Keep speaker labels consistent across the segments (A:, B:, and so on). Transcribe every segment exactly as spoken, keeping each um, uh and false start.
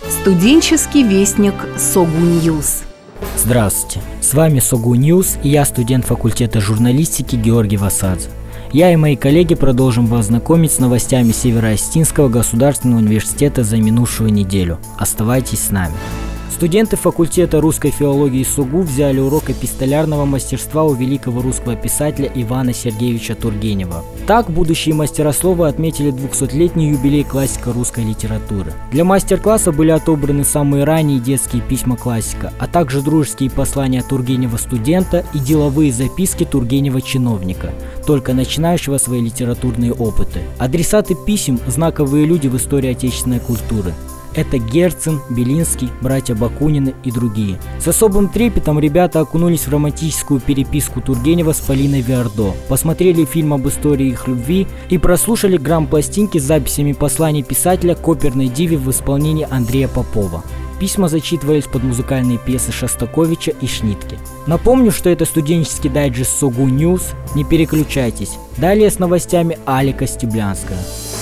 A: Студенческий вестник Согу Ньюс.
B: Здравствуйте, с вами Согу Ньюс и я, студент факультета журналистики Георгий Васадзе. Я и мои коллеги продолжим вас знакомить с новостями Северо-Остинского государственного университета за минувшую неделю. Оставайтесь с нами. Студенты факультета русской филологии СОГУ взяли урок эпистолярного мастерства у великого русского писателя Ивана Сергеевича Тургенева. Так, будущие мастера слова отметили двухсотлетний юбилей классика русской литературы. Для мастер-класса были отобраны самые ранние детские письма классика, а также дружеские послания Тургенева студента и деловые записки Тургенева чиновника, только начинающего свои литературные опыты. Адресаты писем – знаковые люди в истории отечественной культуры. Это Герцен, Белинский, братья Бакунины и другие. С особым трепетом ребята окунулись в романтическую переписку Тургенева с Полиной Виардо, посмотрели фильм об истории их любви и прослушали грамм-пластинки с записями посланий писателя к оперной диве в исполнении Андрея Попова. Письма зачитывались под музыкальные пьесы Шостаковича и Шнитке. Напомню, что это студенческий дайджест Согу Ньюс. Не переключайтесь. Далее с новостями Алика Стеблянская.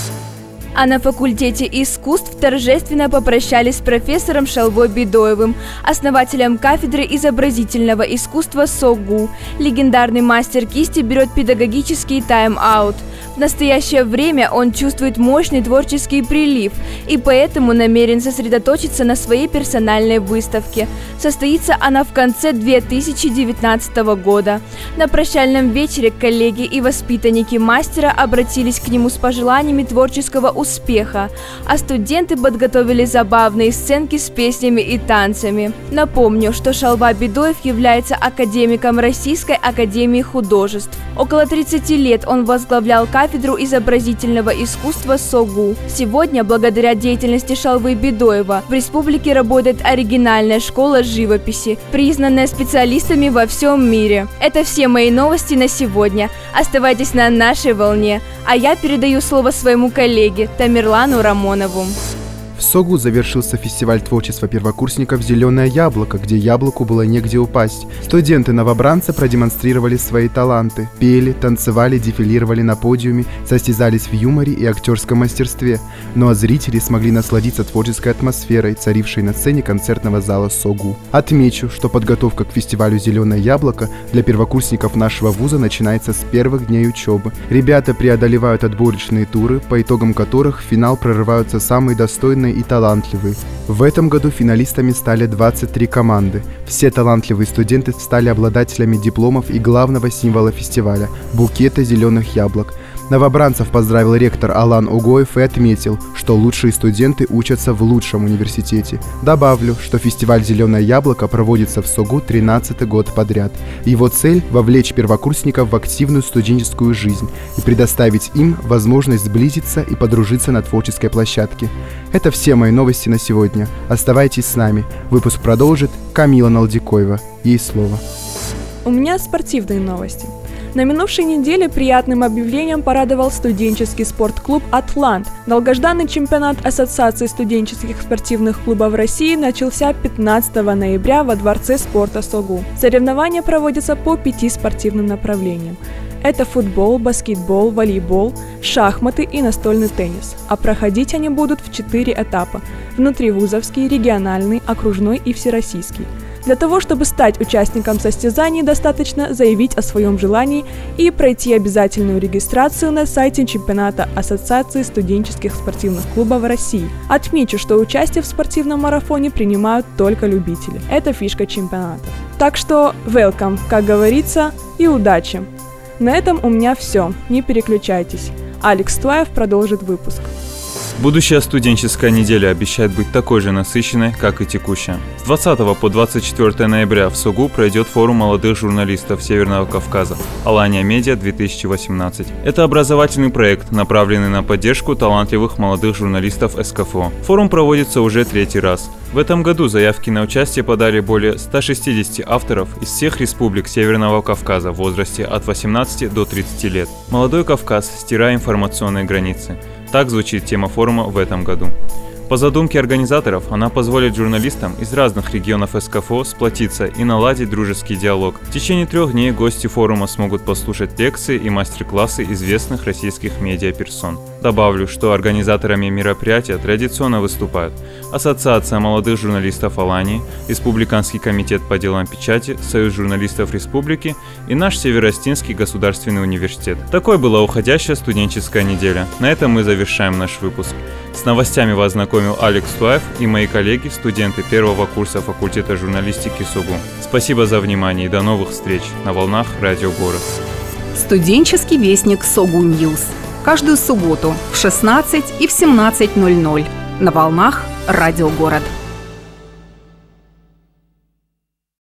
C: А на факультете искусств торжественно попрощались с профессором Шалвой Бедоевым, основателем кафедры изобразительного искусства СОГУ. Легендарный мастер кисти берет педагогический тайм-аут. В настоящее время он чувствует мощный творческий прилив и поэтому намерен сосредоточиться на своей персональной выставке. Состоится она в конце две тысячи девятнадцатого года. На прощальном вечере коллеги и воспитанники мастера обратились к нему с пожеланиями творческого успеха, а студенты подготовили забавные сценки с песнями и танцами. Напомню, что Шалва Бедоев является академиком Российской академии художеств. Около тридцати лет он возглавлял кафедру изобразительного искусства СОГУ. Сегодня, благодаря деятельности Шалвы Бедоева, в республике работает оригинальная школа живописи, признанная специалистами во всем мире. Это все мои новости на сегодня. Оставайтесь на нашей волне, а я передаю слово своему коллеге Тамерлану Рамонову.
D: В СОГУ завершился фестиваль творчества первокурсников «Зеленое яблоко», где яблоку было негде упасть. Студенты-новобранцы продемонстрировали свои таланты. Пели, танцевали, дефилировали на подиуме, состязались в юморе и актерском мастерстве. Ну а зрители смогли насладиться творческой атмосферой, царившей на сцене концертного зала СОГУ. Отмечу, что подготовка к фестивалю «Зеленое яблоко» для первокурсников нашего вуза начинается с первых дней учебы. Ребята преодолевают отборочные туры, по итогам которых в финал прорываются самые достойные и талантливые. В этом году финалистами стали двадцать три команды. Все талантливые студенты стали обладателями дипломов и главного символа фестиваля – букета зеленых яблок. Новобранцев поздравил ректор Алан Угоев и отметил, что лучшие студенты учатся в лучшем университете. Добавлю, что фестиваль «Зеленое яблоко» проводится в СОГУ тринадцатый год подряд. Его цель – вовлечь первокурсников в активную студенческую жизнь и предоставить им возможность сблизиться и подружиться на творческой площадке. Это все мои новости на сегодня. Оставайтесь с нами. Выпуск продолжит Камила Налдикоева. Ей слово.
E: У меня спортивные новости. На минувшей неделе приятным объявлением порадовал студенческий спортклуб «Атлант». Долгожданный чемпионат Ассоциации студенческих спортивных клубов России начался пятнадцатого ноября во Дворце спорта СОГУ. Соревнования проводятся по пяти спортивным направлениям. Это футбол, баскетбол, волейбол, шахматы и настольный теннис. А проходить они будут в четыре этапа – внутривузовский, региональный, окружной и всероссийский. Для того, чтобы стать участником состязаний, достаточно заявить о своем желании и пройти обязательную регистрацию на сайте чемпионата Ассоциации студенческих спортивных клубов России. Отмечу, что участие в спортивном марафоне принимают только любители. Это фишка чемпионата. Так что welcome, как говорится, и удачи! На этом у меня все. Не переключайтесь. Алекс Туаев продолжит выпуск.
F: Будущая студенческая неделя обещает быть такой же насыщенной, как и текущая. С двадцатого по двадцать четвёртое ноября в СОГУ пройдет форум молодых журналистов Северного Кавказа «Алания Медиа две тысячи восемнадцать». Это образовательный проект, направленный на поддержку талантливых молодых журналистов СКФО. Форум проводится уже третий раз. В этом году заявки на участие подали более ста шестидесяти авторов из всех республик Северного Кавказа в возрасте от восемнадцати до тридцати лет. «Молодой Кавказ. Стирая информационные границы». Так звучит тема форума в этом году. По задумке организаторов, она позволит журналистам из разных регионов СКФО сплотиться и наладить дружеский диалог. В течение трех дней гости форума смогут послушать лекции и мастер-классы известных российских медиаперсон. Добавлю, что организаторами мероприятия традиционно выступают Ассоциация молодых журналистов Алании, Республиканский комитет по делам печати, Союз журналистов Республики и наш Северо-Остинский государственный университет. Такой была уходящая студенческая неделя. На этом мы завершаем наш выпуск. С новостями вас знакомил Алекс Туаев и мои коллеги, студенты первого курса факультета журналистики СОГУ. Спасибо за внимание и до новых встреч на волнах Радио Город.
A: Студенческий вестник Согу Ньюс. Каждую субботу в шестнадцать и в семнадцать ноль ноль на волнах Радио Город.